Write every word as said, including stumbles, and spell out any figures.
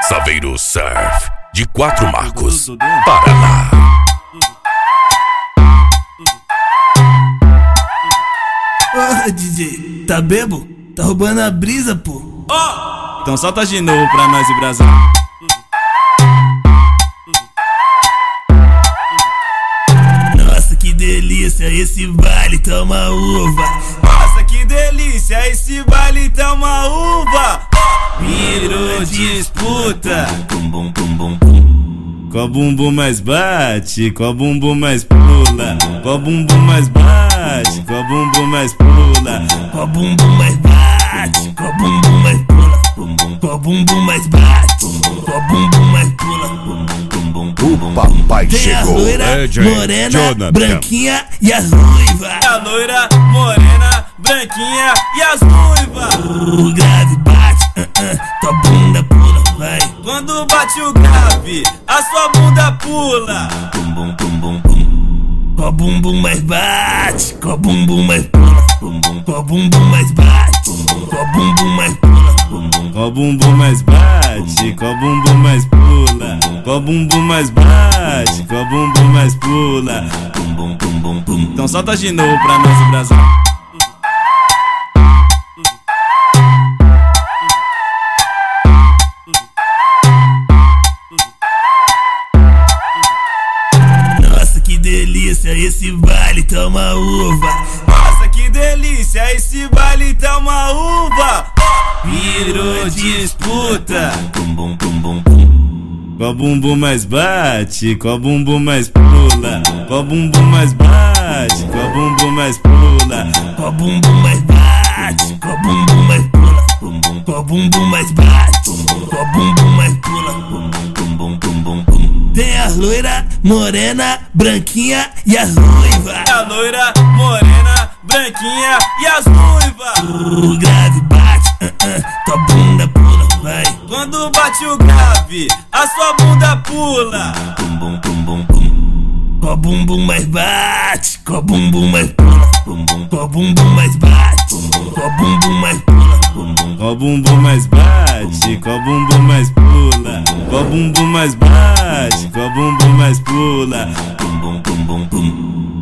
Saveiro Surf, de Quatro Marcos, Paraná. Ô, D J, tá bebo? Tá roubando a brisa, pô. Ó, oh! Então solta de novo pra nós e brasão. Nossa, que delícia, esse baile toma uva. Nossa, que delícia, esse baile toma uva. Virou disputa. Bum, bum, bum, bum, bum. Qual bumbum mais bate, qual bumbum mais pula, qual bumbum mais bate, qual bumbum mais pula, qual bumbum mais bate, qual bumbum mais pula, qual bumbum mais bate, qual bumbum mais pula. O papai tem chegou. A loira, é, morena, Jonathan. branquinha e as ruivas. A loira, morena, branquinha e as ruivas. O grave bate, uh -uh, tua bunda pula, vai. Quando bate o grave, a sua bunda pula. Bum, bum, bum, bum, bum. Qual bumbum mais bate, qual bumbum mais pula, qual bumbum mais bate, qual bumbum mais pula, qual bumbum mais bate, qual bumbum mais pula, qual bumbum mais bate, qual bumbum mais pula. Então solta de novo pra nós e brasão. Que delícia, esse baile toma uva. Nossa, que delícia, esse baile toma uva. Virou disputa. Bum, bum, bum, bum, bum. Qual bumbum mais bate, qual bumbum mais pula, qual bumbum mais bate, qual bumbum mais pula, qual bumbum mais bate, qual bumbum mais pula, qual bumbum mais bate, qual bumbum mais pula. Tem a loira, morena, branquinha e as ruivas. A loira, morena, branquinha e as ruivas. O grave bate, uh -uh, tua bunda pula, vai. Quando bate o grave, a sua bunda pula. Bum, bum, bum, bum, bum. Qual bumbum mais bate, qual bumbum mais pula, qual bumbum mais bate, qual bumbum mais pula, qual bumbum mais bate, qual bumbum mais pula, qual bumbum mais bate, qual bumbum mais pula. Bum, bum, bum, bum, bum.